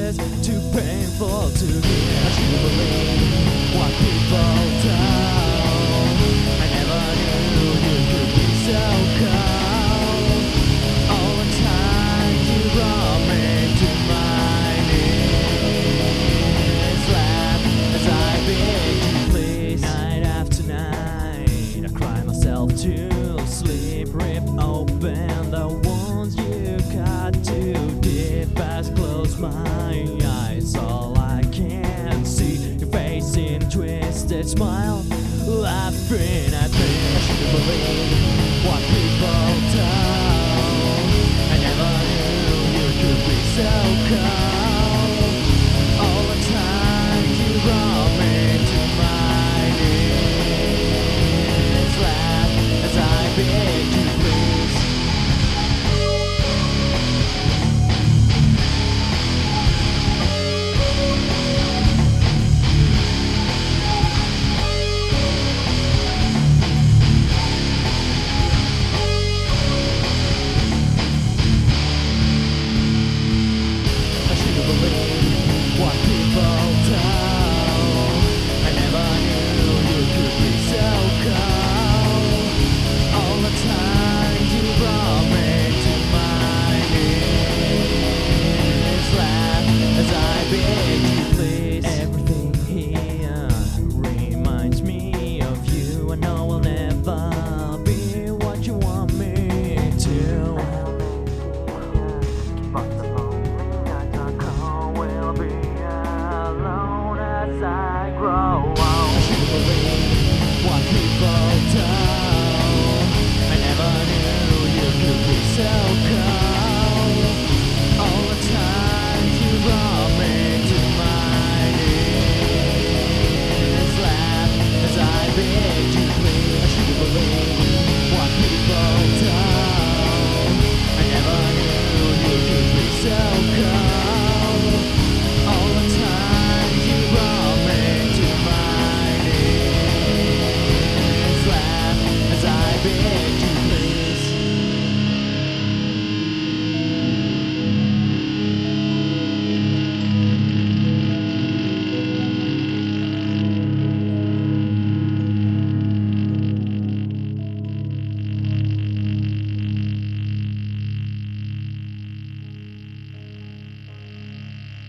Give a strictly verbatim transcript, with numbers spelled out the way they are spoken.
twisted, too painful to hear. To believe what people tell. I never knew you could be so cold. All the time you brought me to my knees. Laugh as I beg you please. Night after night I cry myself to sleep. Rip open the wounds you cut too deep. As close my eyes, all I can see your face in a twisted smile, laughing at me. I should believe